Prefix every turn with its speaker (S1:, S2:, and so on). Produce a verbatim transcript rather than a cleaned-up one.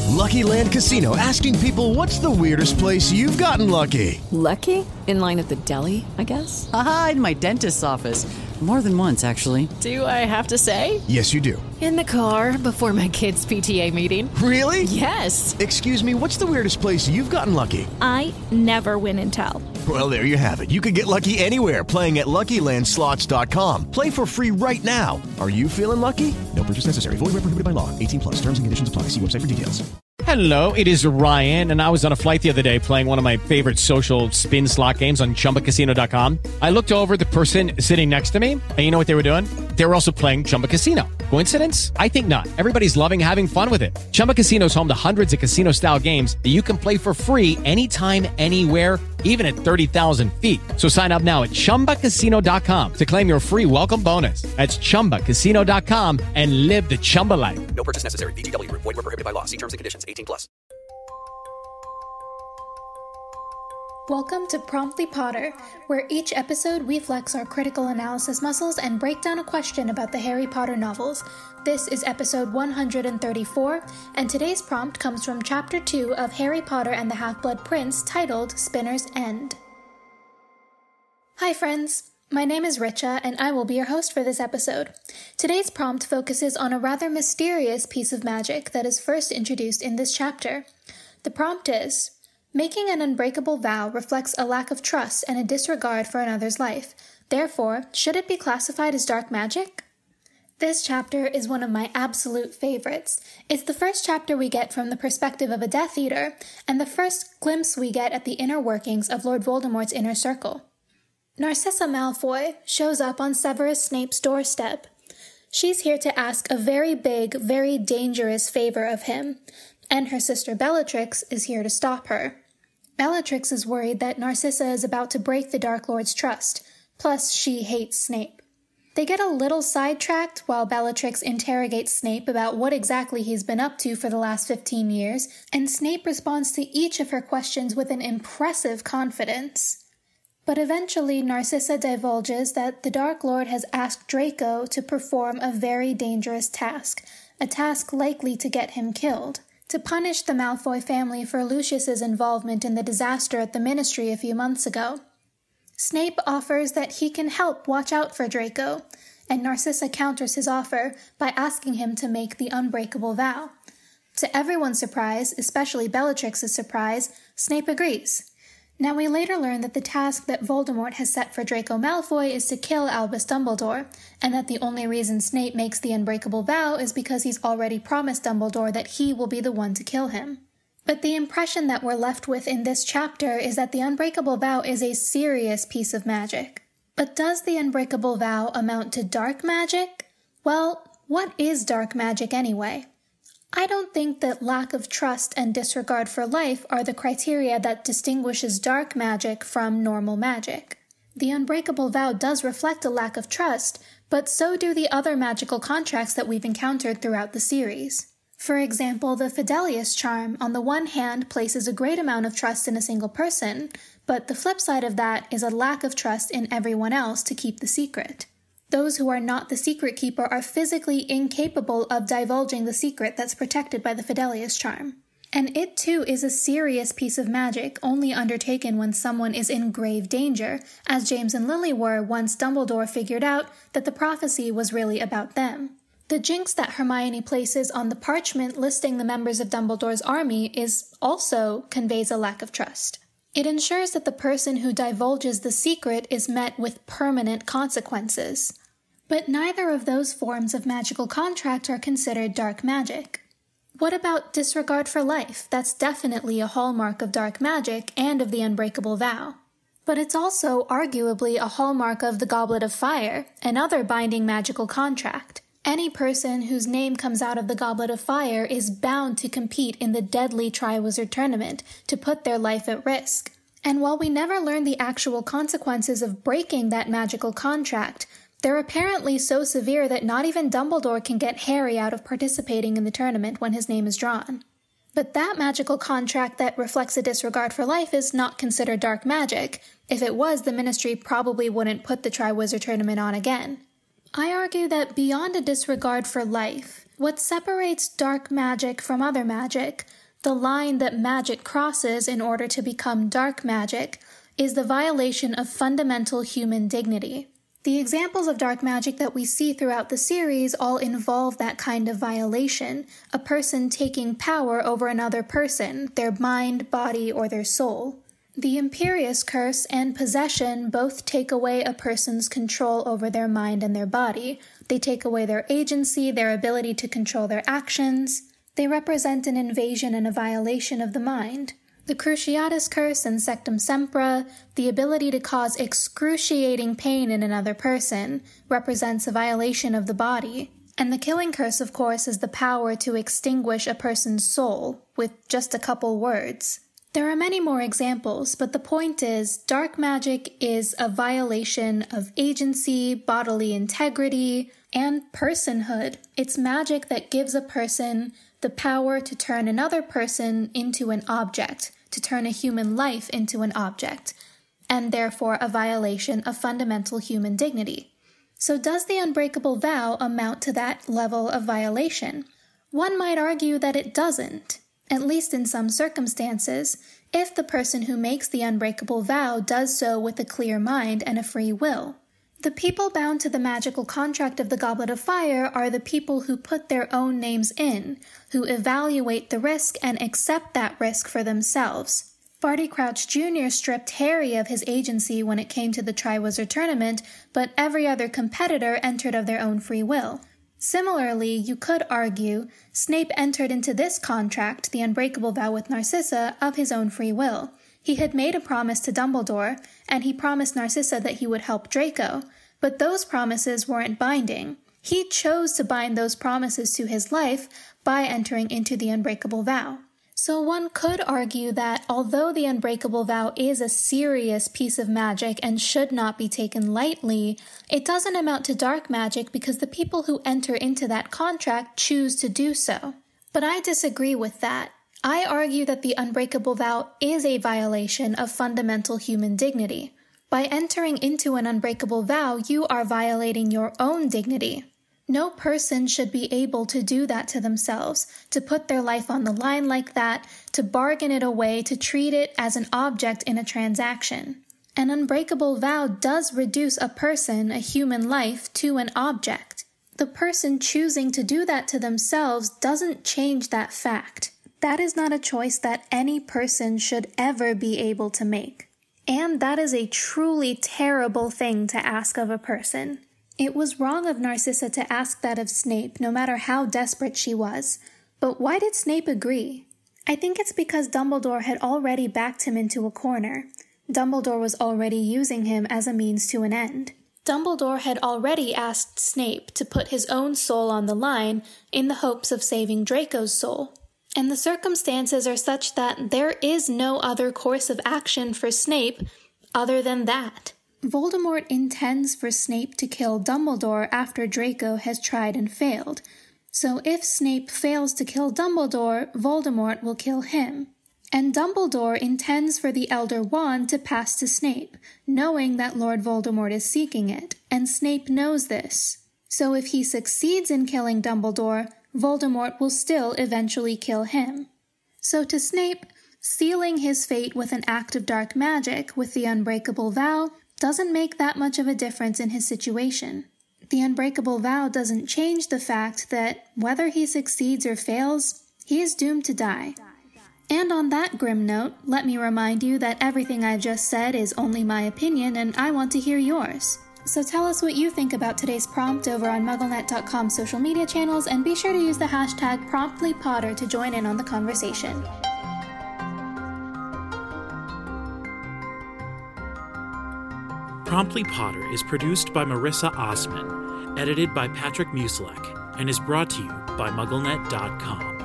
S1: Lucky Land Casino, asking people, what's the weirdest place you've gotten lucky?
S2: Lucky? In line at the deli, I guess?
S3: Aha, in my dentist's office. More than once, actually.
S2: Do I have to say?
S1: Yes, you do.
S2: In the car before my kids' P T A meeting.
S1: Really?
S2: Yes.
S1: Excuse me, what's the weirdest place you've gotten lucky?
S4: I never win and tell.
S1: Well, there you have it. You can get lucky anywhere, playing at Lucky Land Slots dot com. Play for free right now. Are you feeling lucky? No purchase necessary. Void where prohibited by law. eighteen plus. Terms and conditions apply. See website for details.
S5: Hello, it is Ryan, and I was on a flight the other day playing one of my favorite social spin slot games on Chumba Casino dot com. I looked over at the person sitting next to me, and you know what they were doing? They were also playing Chumba Casino. Coincidence? I think not. Everybody's loving having fun with it. Chumba Casino is home to hundreds of casino-style games that you can play for free anytime, anywhere, even at thirty thousand feet. So sign up now at Chumba Casino dot com to claim your free welcome bonus. That's Chumba Casino dot com and live the Chumba life.
S6: No purchase necessary. V G W. Void where prohibited by law. See terms and conditions. eighteen plus.
S7: Welcome to Promptly Potter, where each episode we flex our critical analysis muscles and break down a question about the Harry Potter novels. This is episode one hundred thirty-four, and today's prompt comes from Chapter two of Harry Potter and the Half-Blood Prince, titled Spinner's End. Hi friends, my name is Richa, and I will be your host for this episode. Today's prompt focuses on a rather mysterious piece of magic that is first introduced in this chapter. The prompt is: making an unbreakable vow reflects a lack of trust and a disregard for another's life. Therefore, should it be classified as dark magic? This chapter is one of my absolute favorites. It's the first chapter we get from the perspective of a Death Eater, and the first glimpse we get at the inner workings of Lord Voldemort's inner circle. Narcissa Malfoy shows up on Severus Snape's doorstep. She's here to ask a very big, very dangerous favor of him, and her sister Bellatrix is here to stop her. Bellatrix is worried that Narcissa is about to break the Dark Lord's trust, plus she hates Snape. They get a little sidetracked while Bellatrix interrogates Snape about what exactly he's been up to for the last fifteen years, and Snape responds to each of her questions with an impressive confidence. But eventually Narcissa divulges that the Dark Lord has asked Draco to perform a very dangerous task, a task likely to get him killed, to punish the Malfoy family for Lucius's involvement in the disaster at the Ministry a few months ago. Snape offers that he can help watch out for Draco, and Narcissa counters his offer by asking him to make the unbreakable vow. To everyone's surprise, especially Bellatrix's surprise, Snape agrees. Now we later learn that the task that Voldemort has set for Draco Malfoy is to kill Albus Dumbledore, and that the only reason Snape makes the unbreakable vow is because he's already promised Dumbledore that he will be the one to kill him. But the impression that we're left with in this chapter is that the unbreakable vow is a serious piece of magic. But does the unbreakable vow amount to dark magic? Well, what is dark magic anyway? I don't think that lack of trust and disregard for life are the criteria that distinguishes dark magic from normal magic. The unbreakable vow does reflect a lack of trust, but so do the other magical contracts that we've encountered throughout the series. For example, the Fidelius charm on the one hand places a great amount of trust in a single person, but the flip side of that is a lack of trust in everyone else to keep the secret. Those who are not the secret keeper are physically incapable of divulging the secret that's protected by the Fidelius charm. And it too is a serious piece of magic only undertaken when someone is in grave danger, as James and Lily were once Dumbledore figured out that the prophecy was really about them. The jinx that Hermione places on the parchment listing the members of Dumbledore's army is also conveys a lack of trust. It ensures that the person who divulges the secret is met with permanent consequences. But neither of those forms of magical contract are considered dark magic. What about disregard for life? That's definitely a hallmark of dark magic and of the unbreakable vow. But it's also arguably a hallmark of the Goblet of Fire, another binding magical contract. Any person whose name comes out of the Goblet of Fire is bound to compete in the deadly Triwizard Tournament to put their life at risk. And while we never learn the actual consequences of breaking that magical contract, they're apparently so severe that not even Dumbledore can get Harry out of participating in the tournament when his name is drawn. But that magical contract that reflects a disregard for life is not considered dark magic. If it was, the Ministry probably wouldn't put the Triwizard Tournament on again. I argue that beyond a disregard for life, What separates dark magic from other magic, the line that magic crosses in order to become dark magic, is the violation of fundamental human dignity. The examples of dark magic that we see throughout the series all involve that kind of violation, a person taking power over another person, their mind, body, or their soul. The Imperious Curse and possession both take away a person's control over their mind and their body. They take away their agency, their ability to control their actions. They represent an invasion and a violation of the mind. The Cruciatus Curse and Sectum Sempra, the ability to cause excruciating pain in another person, represents a violation of the body. And the Killing Curse, of course, is the power to extinguish a person's soul with just a couple words. There are many more examples, but the point is, dark magic is a violation of agency, bodily integrity, and personhood. It's magic that gives a person the power to turn another person into an object, to turn a human life into an object, and therefore a violation of fundamental human dignity. So does the unbreakable vow amount to that level of violation? One might argue that it doesn't, at least in some circumstances, if the person who makes the unbreakable vow does so with a clear mind and a free will. The people bound to the magical contract of the Goblet of Fire are the people who put their own names in, who evaluate the risk and accept that risk for themselves. Barty Crouch Junior stripped Harry of his agency when it came to the Triwizard Tournament, but every other competitor entered of their own free will. Similarly, you could argue, Snape entered into this contract, the Unbreakable Vow with Narcissa, of his own free will. He had made a promise to Dumbledore, and he promised Narcissa that he would help Draco, but those promises weren't binding. He chose to bind those promises to his life by entering into the Unbreakable Vow. So one could argue that although the Unbreakable Vow is a serious piece of magic and should not be taken lightly, it doesn't amount to dark magic because the people who enter into that contract choose to do so. But I disagree with that. I argue that the Unbreakable Vow is a violation of fundamental human dignity. By entering into an Unbreakable Vow, you are violating your own dignity. No person should be able to do that to themselves, to put their life on the line like that, to bargain it away, to treat it as an object in a transaction. An Unbreakable Vow does reduce a person, a human life, to an object. The person choosing to do that to themselves doesn't change that fact. That is not a choice that any person should ever be able to make. And that is a truly terrible thing to ask of a person. It was wrong of Narcissa to ask that of Snape, no matter how desperate she was. But why did Snape agree? I think it's because Dumbledore had already backed him into a corner. Dumbledore was already using him as a means to an end. Dumbledore had already asked Snape to put his own soul on the line in the hopes of saving Draco's soul. And the circumstances are such that there is no other course of action for Snape other than that. Voldemort intends for Snape to kill Dumbledore after Draco has tried and failed. So if Snape fails to kill Dumbledore, Voldemort will kill him. And Dumbledore intends for the Elder Wand to pass to Snape, knowing that Lord Voldemort is seeking it, and Snape knows this. So if he succeeds in killing Dumbledore, Voldemort will still eventually kill him. So to Snape, sealing his fate with an act of dark magic with the Unbreakable Vow doesn't make that much of a difference in his situation. The Unbreakable Vow doesn't change the fact that whether he succeeds or fails, he is doomed to die. And on that grim note, let me remind you that everything I've just said is only my opinion and I want to hear yours. So tell us what you think about today's prompt over on MuggleNet dot com social media channels, and be sure to use the hashtag PromptlyPotter to join in on the conversation.
S8: Promptly Potter is produced by Marissa Osman, edited by Patrick Muslek, and is brought to you by MuggleNet dot com.